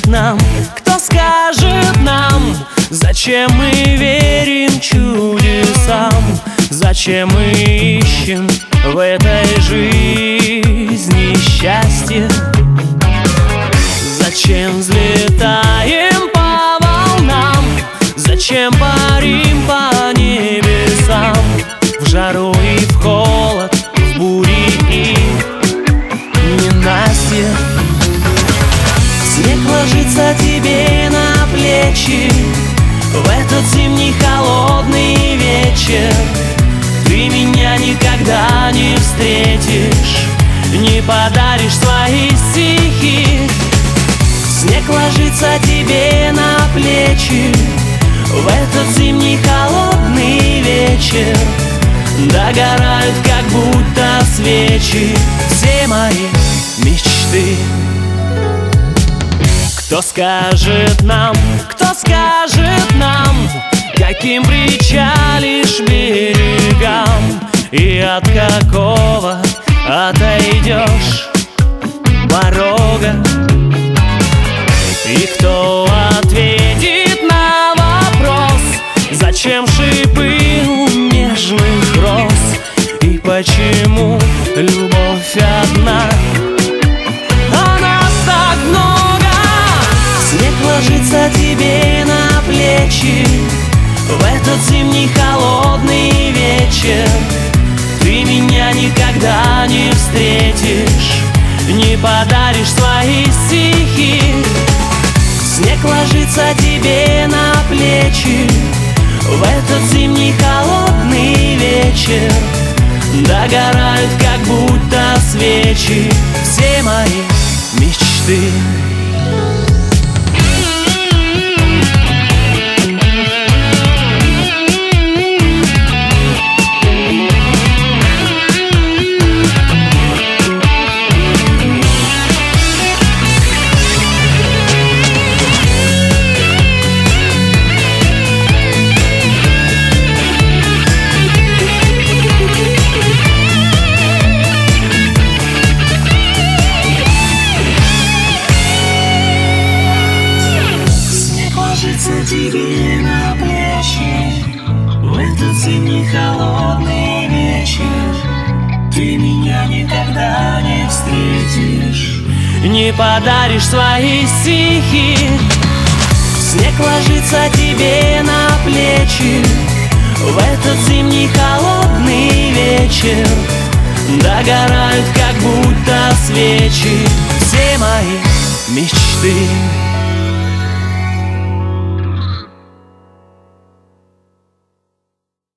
скажет нам, кто скажет нам, зачем мы верим чудесам, зачем мы ищем в этой жизни счастье, зачем взлетаем по волнам, зачем парим по небесам, в жару и в холод, в бури и ненастье. Снег ложится тебе на плечи в этот зимний холодный вечер. Ты меня никогда не встретишь, не подаришь свои стихи. Снег ложится тебе на плечи в этот зимний холодный вечер. Догорают, как будто свечи, все мои мечты. Кто скажет нам, каким причалишь берегам, и от какого отойдешь порога? И кто ответит на вопрос, зачем шипы у нежных роз, и почему любовь одна? А нас так много. Снег ложится тебе на плечи в этот зимний холодный вечер. Ты меня никогда не встретишь, не подаришь свои стихи. Снег ложится тебе на плечи в этот зимний холодный вечер. Догорают, как будто свечи, все мои мечты. Тебе на плечи в этот зимний холодный вечер. Ты меня никогда не встретишь, не подаришь свои стихи. Снег ложится тебе на плечи в этот зимний холодный вечер. Догорают, как будто свечи, все мои мечты.